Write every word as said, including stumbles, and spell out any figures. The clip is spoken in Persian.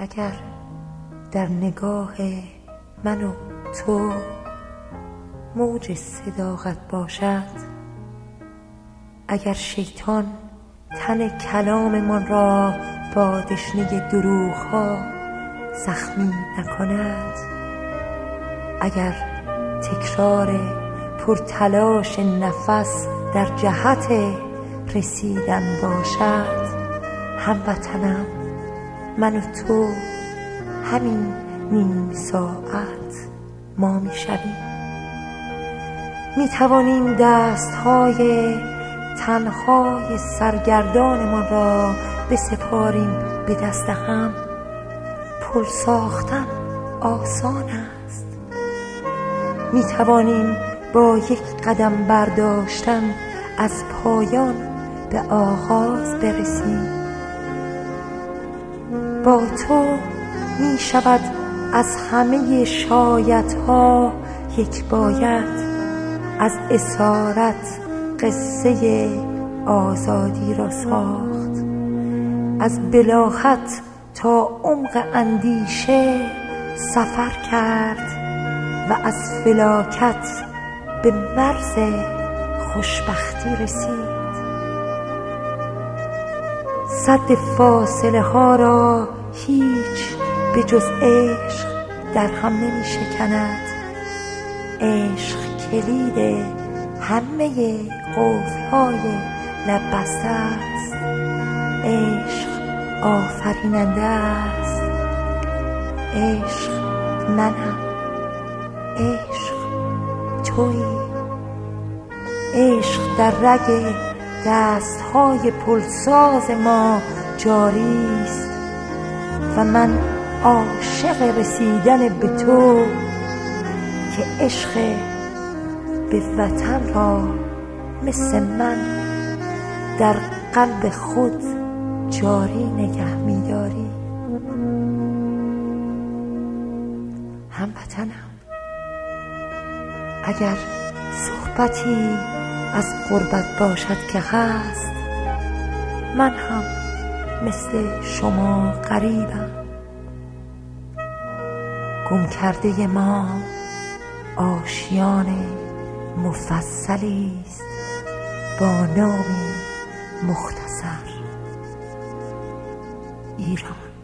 اگر در نگاه من و تو موج صداقت باشد، اگر شیطان تن کلاممان را با دشنه دروغ‌ها زخمی نکند، اگر تکرار پرتلاش نفس در جهت رسیدن باشد، هموطنم من و تو همین نیم ساعت ما می شویم. می توانیم دستهای تنهای سرگردانمان را بسپاریم به دست هم. پل ساختن آسان است. می توانیم با یک قدم برداشتن از پایان به آغاز برسیم. با تو می شود از همه شایدها یک باید، از اسارت قصه آزادی را ساخت، از بلاهت تا عمق اندیشه سفر کرد و از فلاکت به مرز خوشبختی رسید. سد فاصله ها را هیچ به جز عشق در هم نمی شکند. عشق کلید همه قفل‌های لب بسته است. عشق آفریننده است. عشق منم. عشق تویی. عشق در رگ دست‌های پلساز ما جاری است و من عاشق رسیدن به تو که عشق به وطن را مثل من در قلب خود جاری نگه می‌داری. هموطنم، اگر صحبتی از غربت باشد که هست، من هم مثل شما غریبم. گم کرده ما آشیان مفصلی است با نامی مختصر: ایران.